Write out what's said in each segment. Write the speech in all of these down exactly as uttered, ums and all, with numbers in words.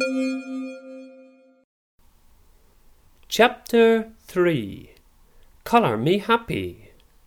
Chapter three. Colour Me Happy.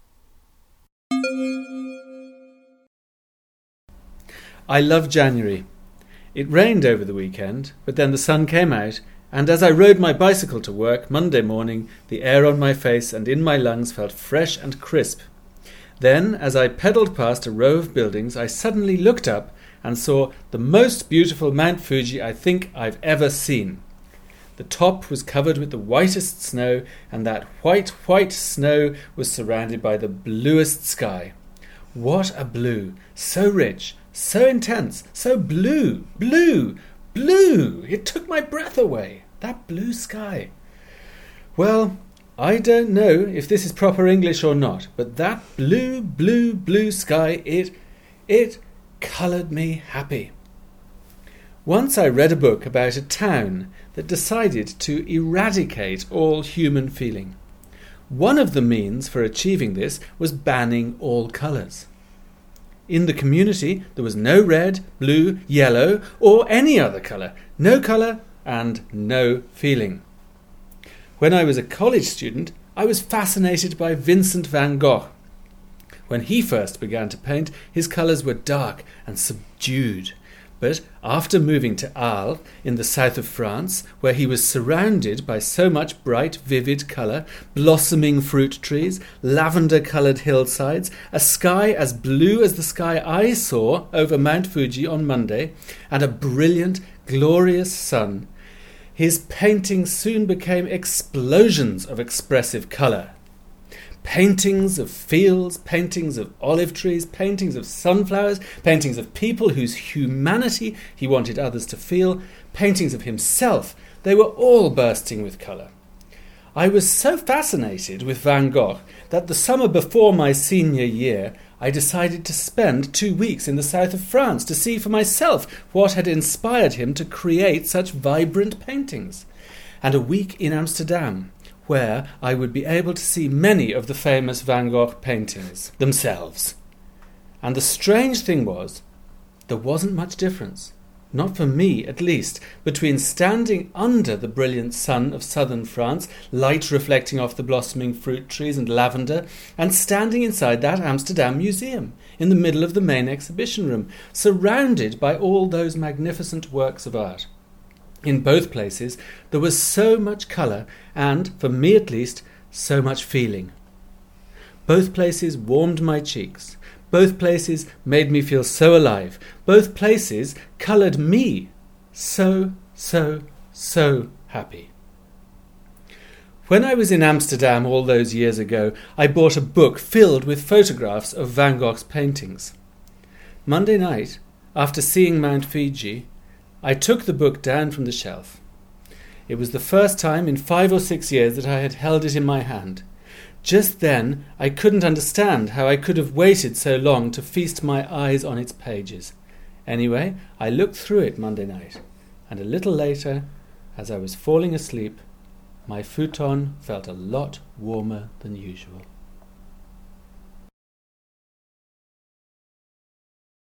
I love January. It rained over the weekend, but then the sun came out, and as I rode my bicycle to work Monday morning, the air on my face and in my lungs felt fresh and crisp. Then, as I pedalled past a row of buildings, I suddenly looked up and saw the most beautiful Mount Fuji I think I've ever seen. The top was covered with the whitest snow, and that white, white snow was surrounded by the bluest sky. What a blue! So rich, so intense, so blue, blue, blue! It took my breath away, that blue sky. Well, I don't know if this is proper English or not, but that blue, blue, blue sky, it, it coloured me happy. Once I read a book about a town that decided to eradicate all human feeling. One of the means for achieving this was banning all colours. In the community there was no red, blue, yellow, or any other colour. No colour and no feeling. When I was a college student, I was fascinated by Vincent van Gogh. When he first began to paint, his colours were dark and subdued. But after moving to Arles, in the south of France, where he was surrounded by so much bright, vivid colour, blossoming fruit trees, lavender-coloured hillsides, a sky as blue as the sky I saw over Mount Fuji on Monday, and a brilliant, glorious sun, his paintings soon became explosions of expressive colour. Paintings of fields, paintings of olive trees, paintings of sunflowers, paintings of people whose humanity he wanted others to feel, paintings of himself. They were all bursting with colour. I was so fascinated with Van Gogh that the summer before my senior year I decided to spend two weeks in the south of France to see for myself what had inspired him to create such vibrant paintings, and a week in Amsterdam, where I would be able to see many of the famous Van Gogh paintings themselves. And the strange thing was, there wasn't much difference, not for me at least, between standing under the brilliant sun of southern France, light reflecting off the blossoming fruit trees and lavender, and standing inside that Amsterdam museum, in the middle of the main exhibition room, surrounded by all those magnificent works of art. In both places there was so much colour and, for me at least, so much feeling. Both places warmed my cheeks. Both places made me feel so alive. Both places coloured me so, so, so happy. When I was in Amsterdam all those years ago, I bought a book filled with photographs of Van Gogh's paintings. Monday night, after seeing Mount Fuji, I took the book down from the shelf. It was the first time in five or six years that I had held it in my hand. Just then I couldn't understand how I could have waited so long to feast my eyes on its pages. Anyway, I looked through it Monday night, and a little later, as I was falling asleep, my futon felt a lot warmer than usual.